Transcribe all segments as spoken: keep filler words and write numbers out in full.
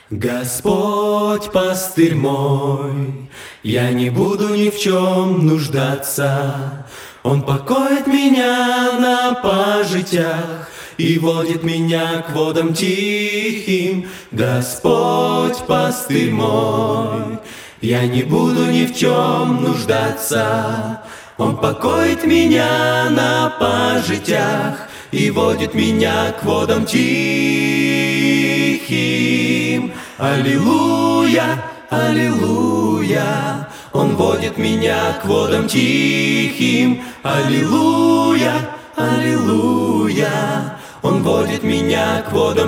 Господь пастырь мой, я не буду ни в чем нуждаться. Он покоит меня на пажитях и водит меня к водам тихим. Господь пастырь мой, я не буду ни в чем нуждаться. Он покоит меня на пажитях и водит меня к водам тихим. Аллилуйя, аллилуйя, Он водит меня к водам тихим. Аллилуйя, аллилуйя, Он водит меня к водам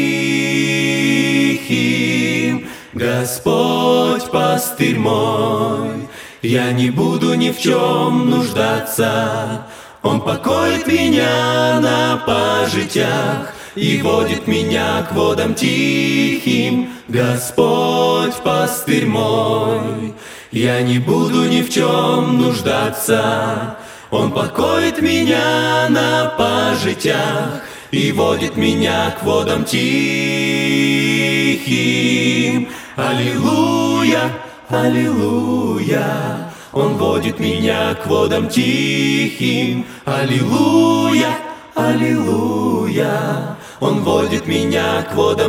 тихим. Господь пастырь мой, я не буду ни в чем нуждаться. Он покоит меня на пажитях и водит меня к водам тихим. Господь пастырь мой, я не буду ни в чем нуждаться. Он покоит меня на пажитях и водит меня к водам тихим. Аллилуйя, аллилуйя, Он водит меня к водам тихим. Аллилуйя, аллилуйя, Он водит меня к водам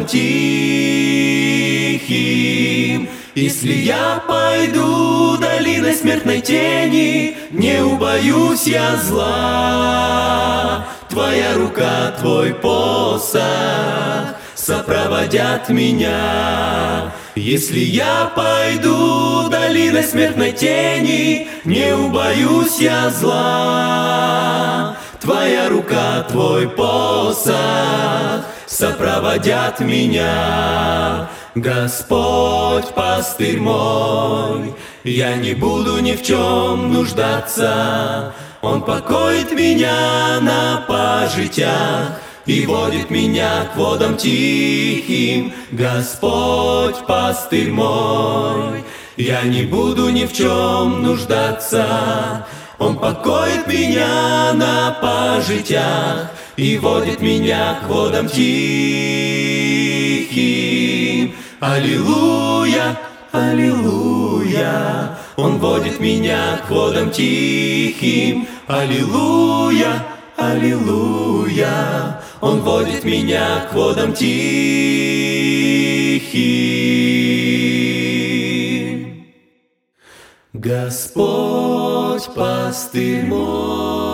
тихим. Если я пойду долиной смертной тени, не убоюсь я зла. Твоя рука, Твой посох сопроводят меня. Если я пойду долиной смертной тени, не убоюсь я зла. Твоя рука, Твой посох сопроводят меня. Господь пастырь мой, я не буду ни в чем нуждаться. Он покоит меня на пажитях и водит меня к водам тихим. Господь пастырь мой, я не буду ни в чем нуждаться. Он покоит меня на пажитях и водит меня к водам тихим. Аллилуйя, аллилуйя, Он водит меня к водам тихим. Аллилуйя, аллилуйя, Он водит меня к водам тихим. Господь пастырь мой.